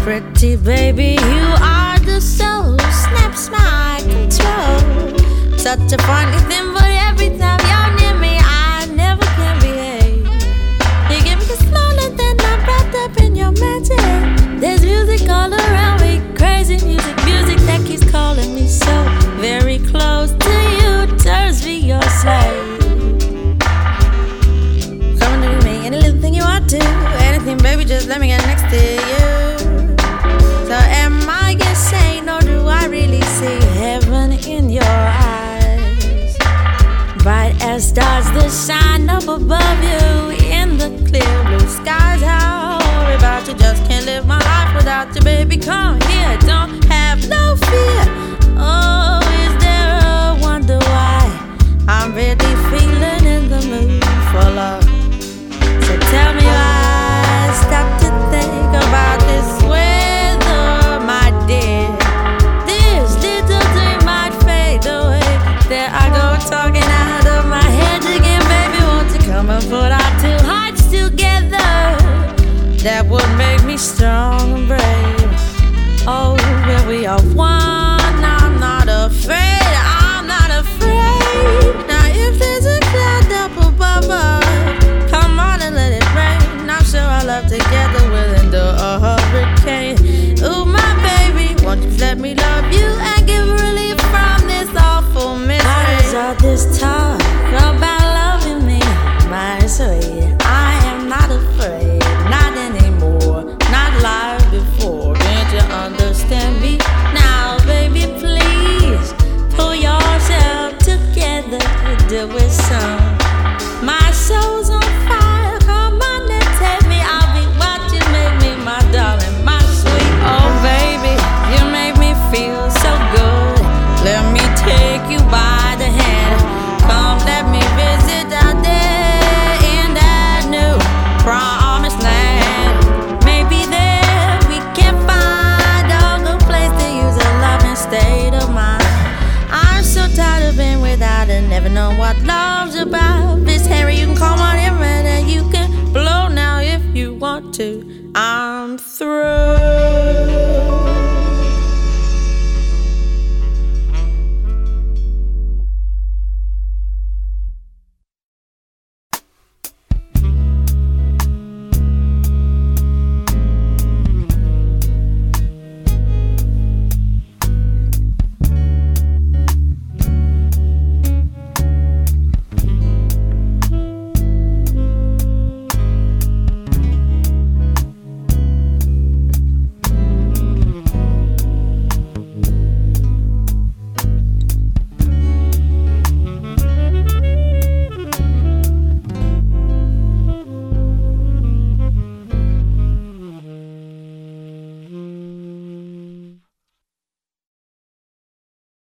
pretty baby, you are the soul, snaps my control. Such a funny thing, but every time you're near me, I never can behave. You give me the smile and then I'm wrapped up in your magic. There's music all around me, crazy music, music that keeps calling me so very close to you, turns me your slave. Come to me, any little thing you want to, anything baby, just let me get next to you. So am I insane or do I really see heaven in your eyes? Bright as stars that shine up above you in the clear blue skies. How worry about you, just can't live my life without you, baby. Come here, don't have no fear. Oh, is there a wonder why I'm really feeling in the mood for love? So tell me why I stop to think about this weather, my dear. This little dream might fade away. There I go talking out of my head again, baby. Won't you come and put our two hearts together? That would make me strong and brave. Oh, where we are one, I'm not afraid, I'm not afraid. Now if there's a cloud up above us, come on and let it rain. I'm sure our love together will endure a hurricane. Ooh, my baby, won't you let me love you and give relief from this awful misery? Why is all this talk about loving me, my sweet? I am not afraid, not anymore, not like before. Can't you understand me now, baby? Please pull yourself together, do it soon. My soul's on fire, come on and take me. I'll be what you make me, my darling, my sweet. Oh baby, you make me feel so good. Let me take you by the hand. Come, let me visit out there in that new promised land. Maybe there we can find a good place to use a loving state of mind. I'm so tired of being without and never know what love's about. This Harry, you can call on him and you can blow now if you want to. I'm through.